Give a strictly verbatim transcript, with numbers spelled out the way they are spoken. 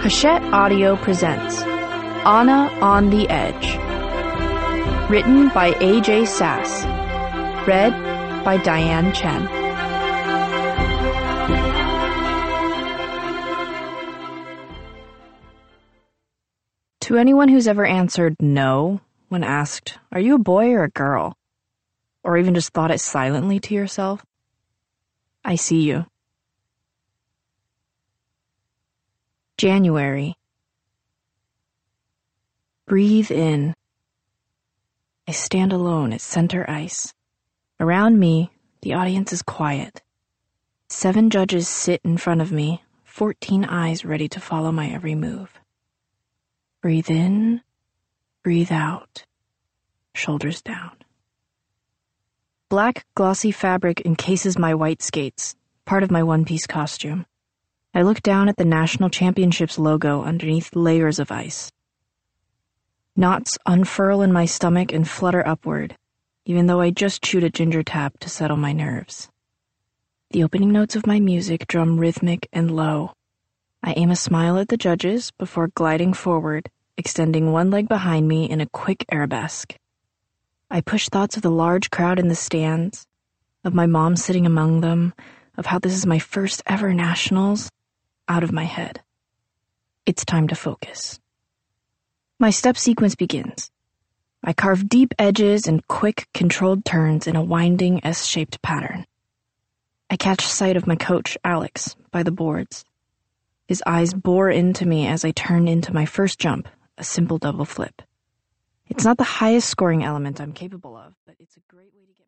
Hachette Audio presents Anna on the Edge. Written by A J Sass. Read by Diane Chen. To anyone who's ever answered no when asked, "Are you a boy or a girl?" or even just thought it silently to yourself, I see you. January. Breathe in. I stand alone at center ice. Around me, the audience is quiet. Seven judges sit in front of me, fourteen eyes ready to follow my every move. Breathe in, breathe out, shoulders down. Black, glossy fabric encases my white skates, part of my one-piece costume. I look down at the National Championships logo underneath layers of ice. Knots unfurl in my stomach and flutter upward, even though I just chewed a ginger tap to settle my nerves. The opening notes of my music drum rhythmic and low. I aim a smile at the judges before gliding forward, extending one leg behind me in a quick arabesque. I push thoughts of the large crowd in the stands, of my mom sitting among them, of how this is my first ever nationals, out of my head. It's time to focus. My step sequence begins. I carve deep edges and quick, controlled turns in a winding S-shaped pattern. I catch sight of my coach, Alex, by the boards. His eyes bore into me as I turn into my first jump, a simple double flip. It's not the highest scoring element I'm capable of, but it's a great way to get